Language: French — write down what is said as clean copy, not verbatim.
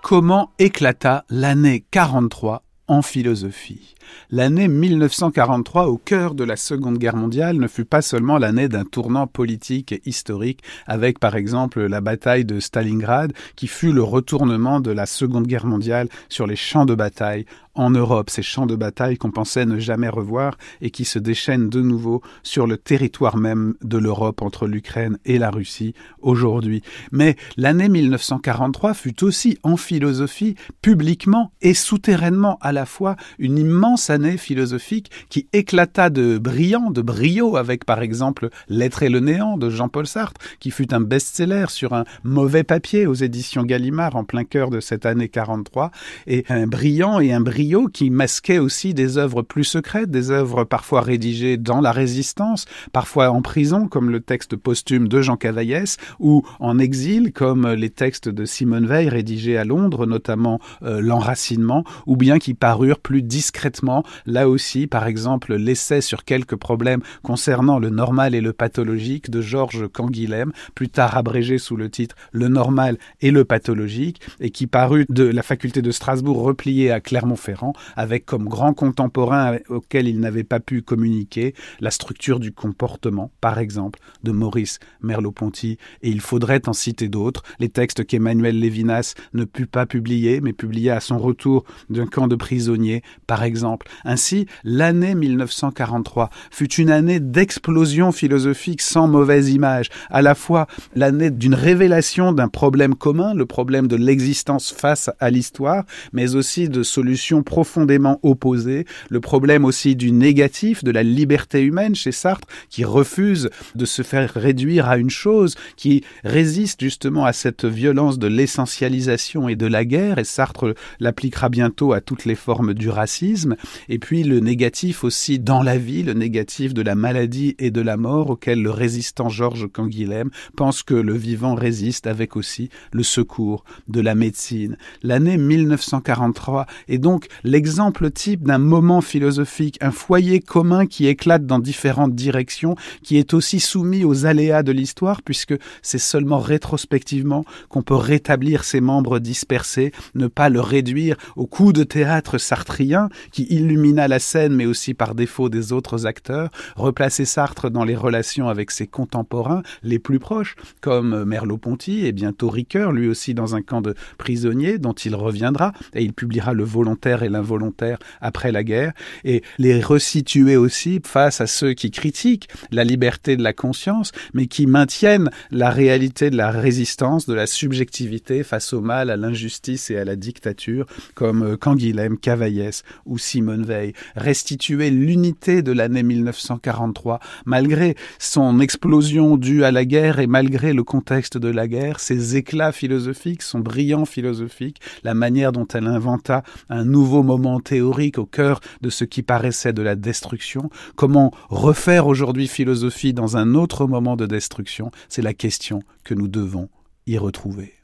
Comment éclata l'année 43 en philosophie? L'année 1943, au cœur de la Seconde Guerre mondiale, ne fut pas seulement l'année d'un tournant politique et historique, avec par exemple la bataille de Stalingrad, qui fut le retournement de la Seconde Guerre mondiale sur les champs de bataille en Europe, ces champs de bataille qu'on pensait ne jamais revoir et qui se déchaînent de nouveau sur le territoire même de l'Europe entre l'Ukraine et la Russie aujourd'hui. Mais l'année 1943 fut aussi en philosophie, publiquement et souterrainement à la fois, une immense année philosophique qui éclata de brio avec par exemple L'être et le néant de Jean-Paul Sartre, qui fut un best-seller sur un mauvais papier aux éditions Gallimard en plein cœur de cette année 43, et un brio qui masquait aussi des œuvres plus secrètes, des œuvres parfois rédigées dans la résistance, parfois en prison, comme le texte posthume de Jean Cavaillès, ou en exil, comme les textes de Simone Veil rédigés à Londres, notamment L'Enracinement, ou bien qui parurent plus discrètement, là aussi, par exemple, l'essai sur quelques problèmes concernant le normal et le pathologique de Georges Canguilhem, plus tard abrégé sous le titre Le normal et le pathologique, et qui parut de la faculté de Strasbourg repliée à Clermont-Ferrand, avec comme grand contemporain auquel il n'avait pas pu communiquer la structure du comportement, par exemple, de Maurice Merleau-Ponty, et il faudrait en citer d'autres, les textes qu'Emmanuel Lévinas ne put pas publier, mais publia à son retour d'un camp de prisonniers, par exemple. Ainsi, l'année 1943 fut une année d'explosion philosophique sans mauvaise image, à la fois l'année d'une révélation d'un problème commun, le problème de l'existence face à l'histoire, mais aussi de solutions profondément opposées, le problème aussi du négatif, de la liberté humaine chez Sartre, qui refuse de se faire réduire à une chose, qui résiste justement à cette violence de l'essentialisation et de la guerre, et Sartre l'appliquera bientôt à toutes les formes du racisme, et puis le négatif aussi dans la vie, le négatif de la maladie et de la mort, auquel le résistant Georges Canguilhem pense que le vivant résiste avec aussi le secours de la médecine. L'année 1943 est donc l'exemple type d'un moment philosophique, un foyer commun qui éclate dans différentes directions, qui est aussi soumis aux aléas de l'histoire, puisque c'est seulement rétrospectivement qu'on peut rétablir ses membres dispersés, ne pas le réduire au coup de théâtre sartrien qui illumina la scène, mais aussi par défaut des autres acteurs, replacer Sartre dans les relations avec ses contemporains les plus proches, comme Merleau-Ponty et bientôt Ricoeur, lui aussi dans un camp de prisonniers dont il reviendra, et il publiera Le volontaire et l'involontaire après la guerre, et les resituer aussi face à ceux qui critiquent la liberté de la conscience, mais qui maintiennent la réalité de la résistance, de la subjectivité face au mal, à l'injustice et à la dictature, comme Canguilhem, Cavaillès ou Simone Veil. Restituer l'unité de l'année 1943, malgré son explosion due à la guerre et malgré le contexte de la guerre, ses éclats philosophiques, son brillant philosophique, la manière dont elle inventa un nouveau moment théorique au cœur de ce qui paraissait de la destruction. Comment refaire aujourd'hui philosophie dans un autre moment de destruction? C'est la question que nous devons y retrouver.